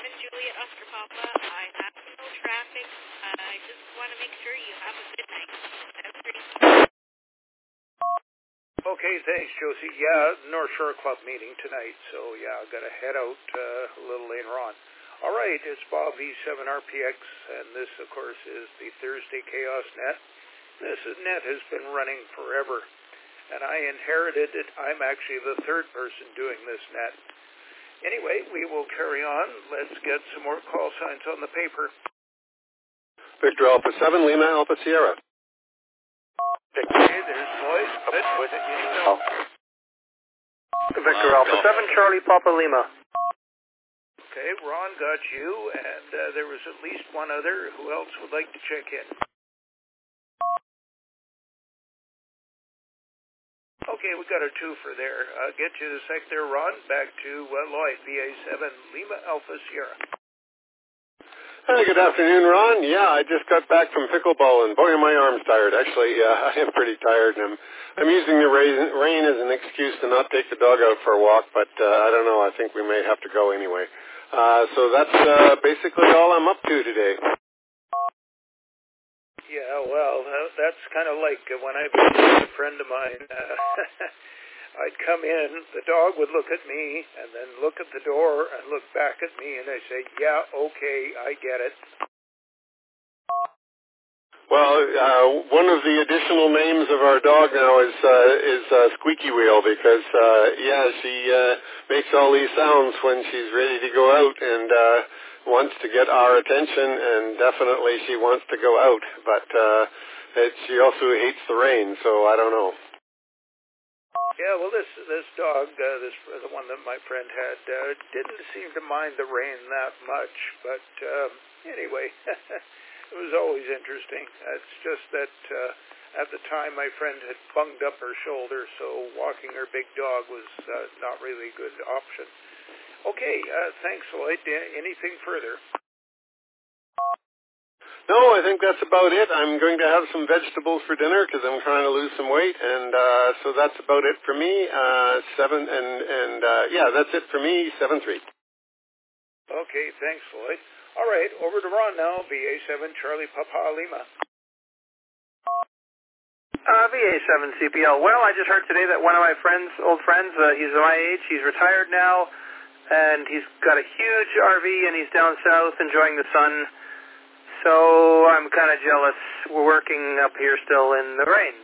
Juliet Oscar Papa. I have no traffic. I just want to make sure you have a good night. Okay, thanks, Josie. Yeah, North Shore Club meeting tonight, so yeah, I've got to head out a little later on. All right, it's Bob V7RPX, and this, of course, is the Thursday Chaos Net. This net has been running forever, and I inherited it. I'm actually the third person doing this net. Anyway, we will carry on. Let's get some more call signs on the paper. Victor Alpha 7, Lima Alpha Sierra. Okay, there's Lloyd. With it, you know. Victor Alpha 7, Charlie Papa Lima. Okay, Ron got you, and there was at least one other. Who else would like to check in? Okay, we got a twofer there. Get you the sec there, Ron. Back to Lloyd, VA7, Lima Alpha Sierra. Hey, good afternoon, Ron. Yeah, I just got back from pickleball, and boy, are my arms tired. Actually, I am pretty tired, and I'm using the rain as an excuse to not take the dog out for a walk, but I don't know. I think we may have to go anyway. So that's basically all I'm up to today. Yeah, well, that's kind of like when I visited a friend of mine. I'd come in, the dog would look at me, and then look at the door and look back at me, and I say, yeah, okay, I get it. Well, one of the additional names of our dog now is Squeaky Wheel because, she makes all these sounds when she's ready to go out and wants to get our attention, and definitely she wants to go out, but she also hates the rain, so I don't know. Yeah, well, this dog, the one that my friend had, didn't seem to mind the rain that much, but anyway, it was always interesting. It's just that at the time my friend had bunged up her shoulder, so walking her big dog was not really a good option. Okay, thanks, Lloyd. Anything further? No, I think that's about it. I'm going to have some vegetables for dinner because I'm trying to lose some weight, and so that's about it for me. That's it for me. 7-3. Okay, thanks, Lloyd. All right, over to Ron now. VA7 Charlie Papa Lima. VA7 CPL. Well, I just heard today that one of my old friends, he's my age. He's retired now, and he's got a huge RV, and he's down south enjoying the sun. So I'm kind of jealous. We're working up here still in the rain.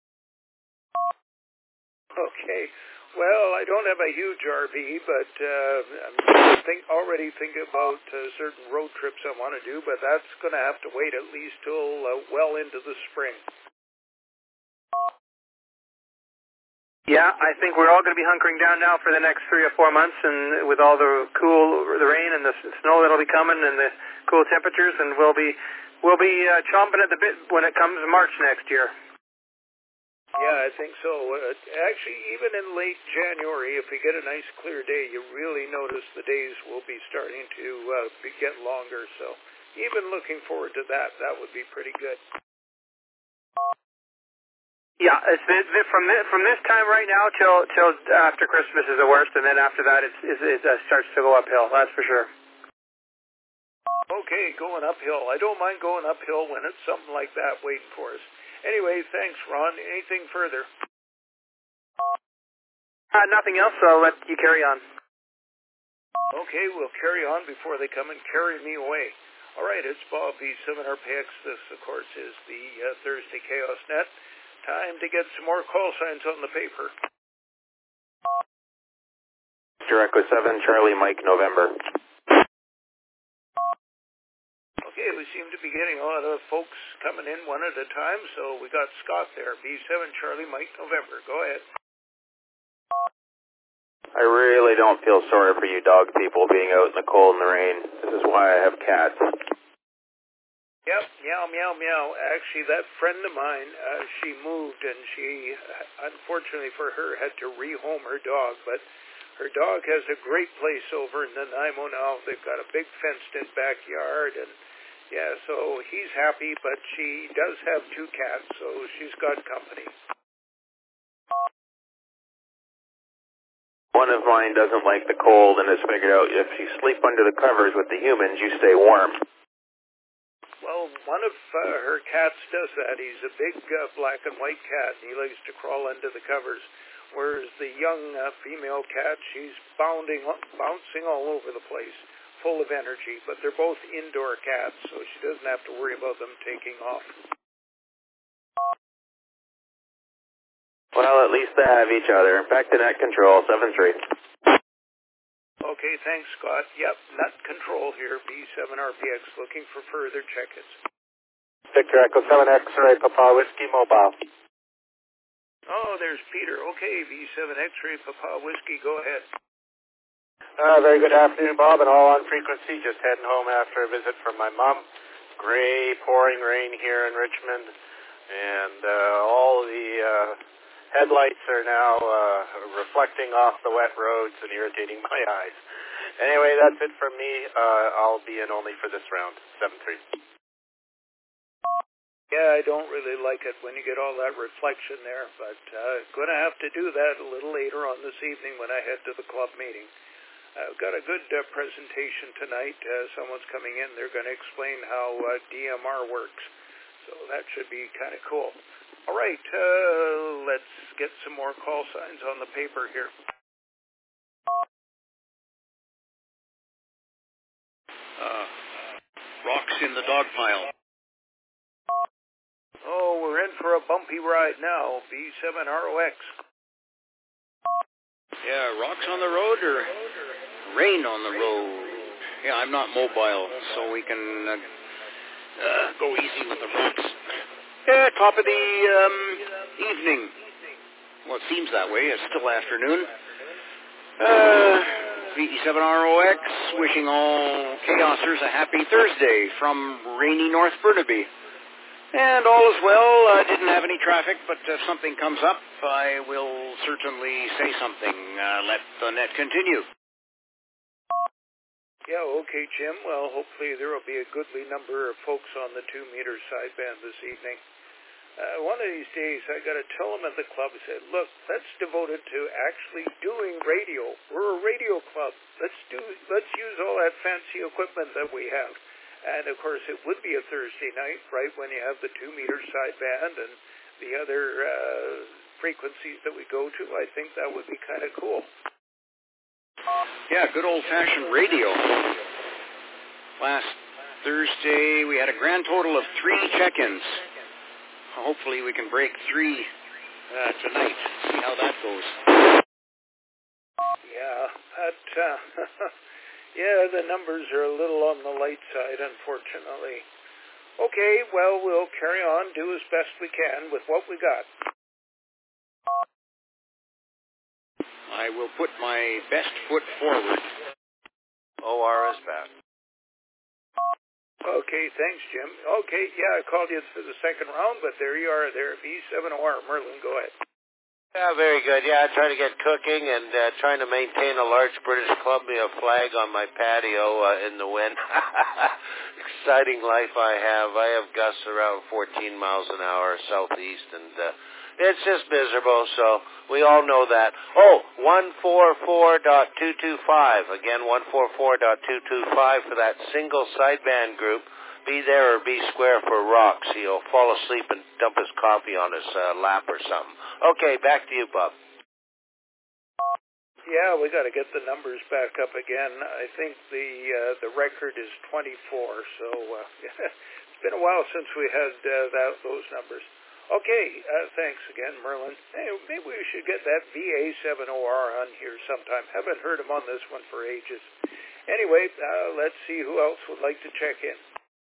Okay. Well, I don't have a huge RV, but I'm already thinking about certain road trips I want to do, but that's going to have to wait at least till well into the spring. Yeah, I think we're all going to be hunkering down now for the next 3 or 4 months, and with all the rain and the snow that'll be coming, and the cool temperatures, and we'll be chomping at the bit when it comes March next year. Yeah, I think so. Actually, even in late January, if we get a nice clear day, you really notice the days will be starting to get longer. So even looking forward to that, that would be pretty good. Yeah, from this time right now till after Christmas is the worst, and then after that it starts to go uphill. That's for sure. Okay, going uphill. I don't mind going uphill when it's something like that waiting for us. Anyway, thanks, Ron. Anything further? Nothing else, so I'll let you carry on. Okay, we'll carry on before they come and carry me away. All right, it's Bob V7RPX. This, of course, is the Thursday Chaos Net. Time to get some more call signs on the paper. Direct with 7, Charlie Mike November. Okay, we seem to be getting a lot of folks coming in one at a time, so we got Scott there, B7 Charlie Mike November. Go ahead. I really don't feel sorry for you dog people being out in the cold and the rain. This is why I have cats. Yep, meow, meow, meow. Actually, that friend of mine, she moved, and she, unfortunately for her, had to rehome her dog, but her dog has a great place over in Nanaimo now. They've got a big fenced-in backyard, and yeah, so he's happy, but she does have 2 cats, so she's got company. One of mine doesn't like the cold and has figured out if you sleep under the covers with the humans, you stay warm. Well, one of her cats does that. He's a big black and white cat, and he likes to crawl under the covers. Whereas the young female cat, she's bouncing all over the place, full of energy. But they're both indoor cats, so she doesn't have to worry about them taking off. Well, at least they have each other. Back to net control, 7-3. Okay, thanks, Scott. Yep, net control here, B7RPX, looking for further check-ins. Victor Echo 7 X-ray, Papa Whiskey Mobile. Oh, there's Peter. Okay, V7 X-ray, Papa Whiskey, go ahead. Very good afternoon, Bob, and all on frequency. Just heading home after a visit from my mom. Gray, pouring rain here in Richmond, and all the headlights are now reflecting off the wet roads and irritating my eyes. Anyway, that's it from me. I'll be in only for this round, 7-3. Yeah, I don't really like it when you get all that reflection there, but going to have to do that a little later on this evening when I head to the club meeting. I've got a good presentation tonight. Someone's coming in. They're going to explain how DMR works, so that should be kind of cool. All right, let's get some more call signs on the paper here. Rocks in the dog pile. Oh, we're in for a bumpy ride now, B7ROX. Yeah, rocks on the road or rain on the road? Yeah, I'm not mobile, so we can go easy with the rocks. Yeah, top of the evening. Well, it seems that way. It's still afternoon. VT7ROX wishing all chaosers a happy Thursday from rainy North Burnaby. And all is well. I didn't have any traffic, but if something comes up, I will certainly say something. Let the net continue. Yeah, okay, Jim. Well, hopefully there will be a goodly number of folks on the 2-meter sideband this evening. One of these days, I got to tell them at the club, I said, look, let's devote it to actually doing radio. We're a radio club. Let's use all that fancy equipment that we have. And, of course, it would be a Thursday night, right, when you have the 2-meter sideband and the other frequencies that we go to. I think that would be kind of cool. Yeah, good old-fashioned radio. Last Thursday, we had a grand total of 3 check-ins. Hopefully we can break 3 tonight. See how that goes. Yeah, yeah, the numbers are a little on the light side, unfortunately. Okay, well, we'll carry on, do as best we can with what we got. I will put my best foot forward. OR is back. Okay, thanks, Jim. Okay, yeah, I called you for the second round, but there you are there, V7OR. Merlin, go ahead. Yeah, very good. Yeah, trying to get cooking and trying to maintain a large British Columbia flag on my patio in the wind. Exciting life I have. I have gusts around 14 miles an hour southeast, and it's just miserable, so we all know that. Oh, 144.225. Again, 144.225 for that single sideband group. Be there or be square for rocks. He'll fall asleep and dump his coffee on his lap or something. Okay, back to you, Bob. Yeah, we got to get the numbers back up again. I think the record is 24, so it's been a while since we had those numbers. Okay, thanks again, Merlin. Hey, maybe we should get that VA7OR on here sometime. Haven't heard him on this one for ages. Anyway, let's see who else would like to check in.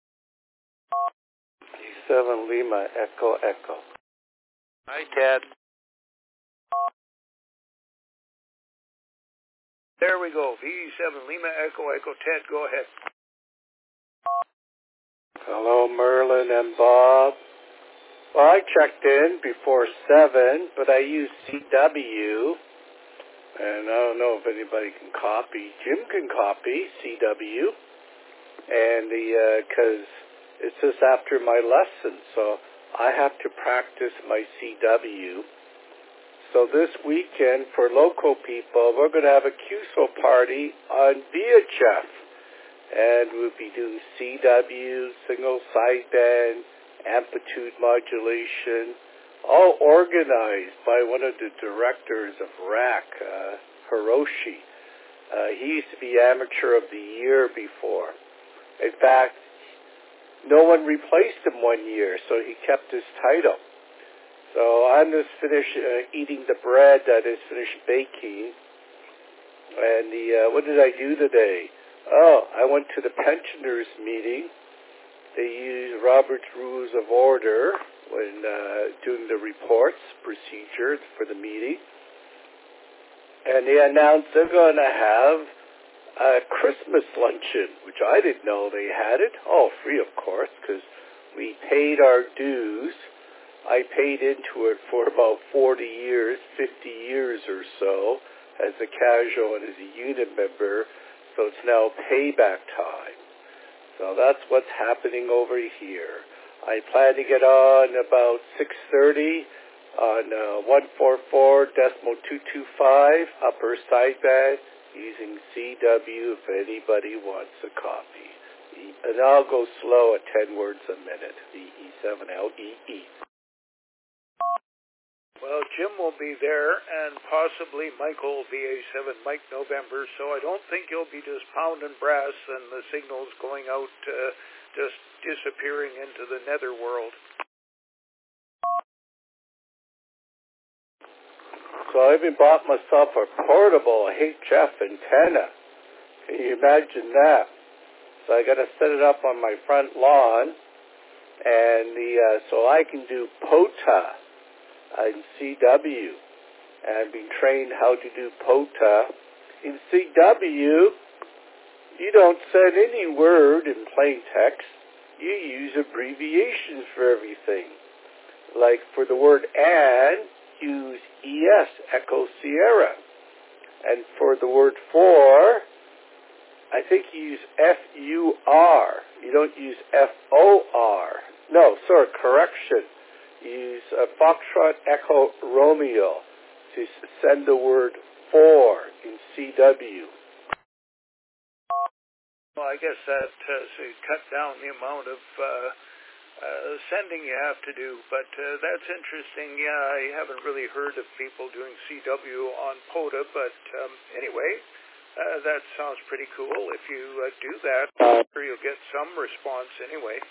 7 Lima Echo Echo. Hi, Ted. There we go. V7 Lima Echo Echo. Ted, go ahead. Hello, Merlin and Bob. Well, I checked in before 7, but I used CW, and I don't know if anybody can copy. Jim can copy CW, and because it's just after my lesson, so I have to practice my CW. So this weekend, for local people, we're going to have a QSO party on VHF. And we'll be doing CW, single sideband, amplitude modulation, all organized by one of the directors of RAC, Hiroshi. He used to be Amateur of the Year before. In fact, no one replaced him one year, so he kept his title. So I'm just finished eating the bread that is finished baking. And what did I do today? Oh, I went to the pensioners meeting. They use Robert's Rules of Order when doing the reports, procedures for the meeting. And they announced they're going to have a Christmas luncheon, which I didn't know they had it. Oh, free, of course, because we paid our dues. I paid into it for about 40 years, 50 years or so, as a casual and as a unit member. So it's now payback time. So that's what's happening over here. I plan to get on about 6:30 on 144.225 upper sideband using CW if anybody wants a copy. And I'll go slow at 10 words a minute, VE7LEE. Well, Jim will be there, and possibly Michael, VA7 Mike November, so I don't think you'll be just pounding brass and the signals going out, just disappearing into the netherworld. So I even bought myself a portable HF antenna. Can you imagine that? So I got to set it up on my front lawn, and so I can do POTA in CW, and been trained how to do POTA. In CW, you don't send any word in plain text. You use abbreviations for everything. Like for the word "and," use ES, Echo Sierra. And for the word "for," I think you use FUR. You don't use FOR. No, sorry, correction. Use Foxtrot Echo Romeo to send the word "for" in CW. Well, I guess that so cut down the amount of sending you have to do, but that's interesting. Yeah, I haven't really heard of people doing CW on POTA, but anyway, that sounds pretty cool. If you do that, I'm sure you'll get some response anyway.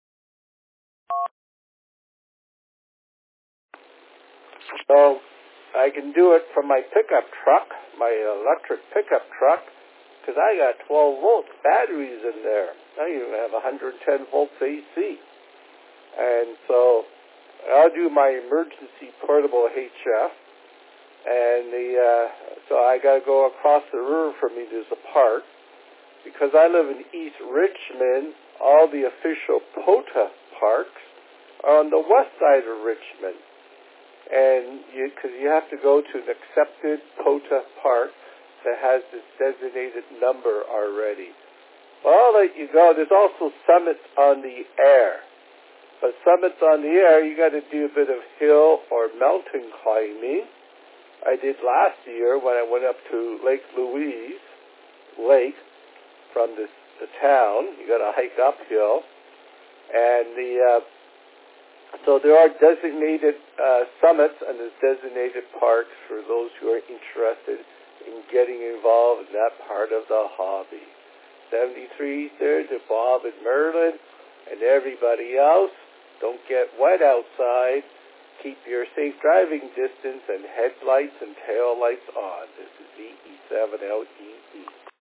So I can do it from my pickup truck, my electric pickup truck, because I got 12-volt batteries in there. I even have 110 volts AC. And so I'll do my emergency portable HF, and so I got to go across the river from me. There's a park. Because I live in East Richmond, all the official POTA parks are on the west side of Richmond. And because you have to go to an accepted POTA park that has this designated number already. Well, I'll let you go. There's also summits on the air. But summits on the air, you got to do a bit of hill or mountain climbing. I did last year when I went up to Lake Louise Lake from the town. You got to hike uphill. And so there are designated summits and there's designated parks for those who are interested in getting involved in that part of the hobby. 73's there to Bob and Merlin and everybody else. Don't get wet outside. Keep your safe driving distance and headlights and tail lights on. This is VE7LEE.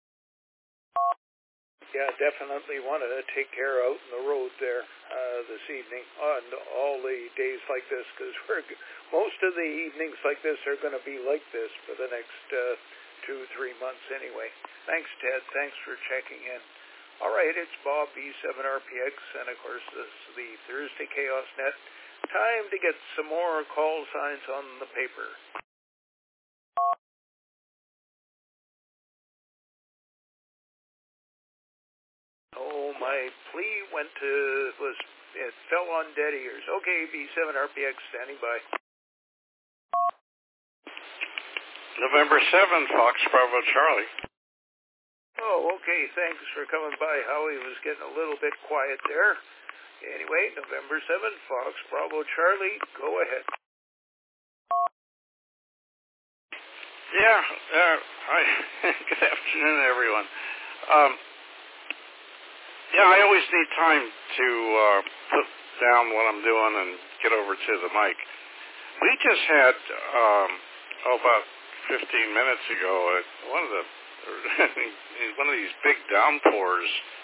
Yeah, definitely want to take care out in the road there this evening on all the days like this, because most of the evenings like this are going to be like this for the next 2-3 months anyway. Thanks, Ted. Thanks for checking in. All right, it's Bob, B7RPX, and of course this is the Thursday Chaos Net. Time to get some more call signs on the paper. Oh, my plea it fell on dead ears. Okay, B7RPX standing by. November 7th, Fox Bravo Charlie. Oh, okay. Thanks for coming by, Howie. It was getting a little bit quiet there. Anyway, November 7th, Fox Bravo Charlie. Go ahead. Yeah. Hi. Good afternoon, everyone. Yeah, I always need time to put down what I'm doing and get over to the mic. We just had, about 15 minutes ago, one of these big downpours